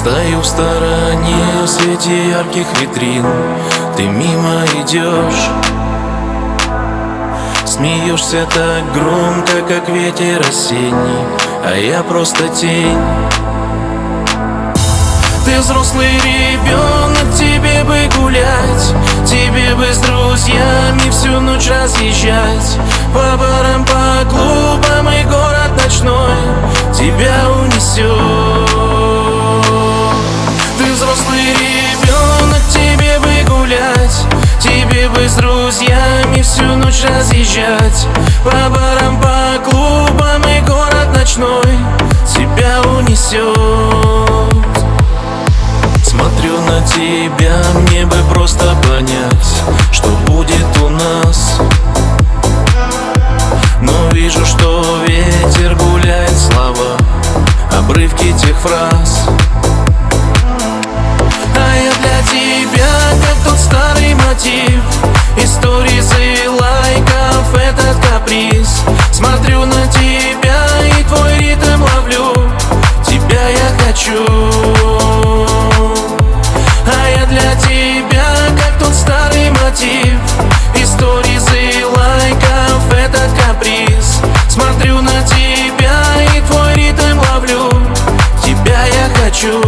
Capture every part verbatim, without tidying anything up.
Стою в стороне в свете ярких витрин. Ты мимо идешь, смеешься так громко, как ветер осенний, а я просто тень. Ты взрослый ребенок, тебе бы гулять, тебе бы с друзьями всю ночь разъезжать по барам, по клубам, и город ночной тебя унесет. Ты взрослый ребенок, тебе бы гулять, тебе бы с друзьями всю ночь разъезжать по барам, по клубам, и город ночной тебя унесет. Смотрю на тебя, мне бы просто понять, что будет у нас. Но вижу, что ветер гуляет слова, обрывки тех фраз. А я для тебя, как тот старый мотив, истории и лайков этот каприз. Смотрю на тебя и твой ритм ловлю, тебя я хочу. А я для тебя, как тот старый мотив, истории и лайков этот каприз. Смотрю на тебя и твой ритм ловлю, тебя я хочу.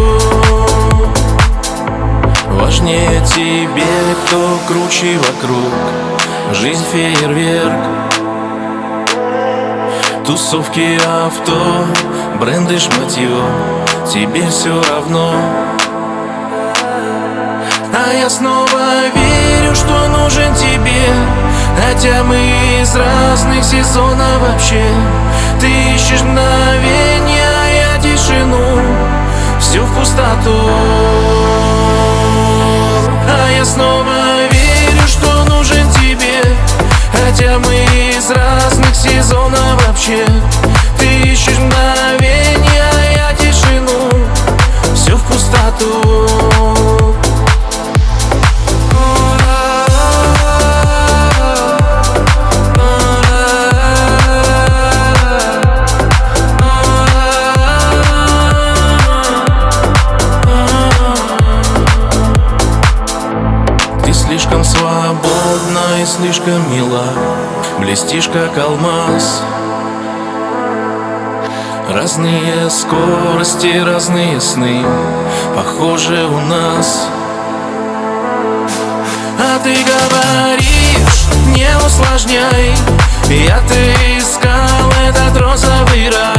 Важнее тебе, кто круче вокруг, жизнь фейерверк. Тусовки, авто, бренды, шматье, тебе все равно. А я снова верю, что нужен тебе, хотя мы из разных сезонов вообще. Ты ищешь мгновенья, а я тишину, всю в пустоту. А я снова верю, что нужен тебе, хотя мы из разных сезонов вообще. Ты ищешь мгновенья, а я тишину, всю в пустоту. Слишком свободна и слишком мила, блестишь как алмаз. Разные скорости, разные сны, похожи у нас. А ты говоришь, не усложняй, я-то искал этот розовый рай.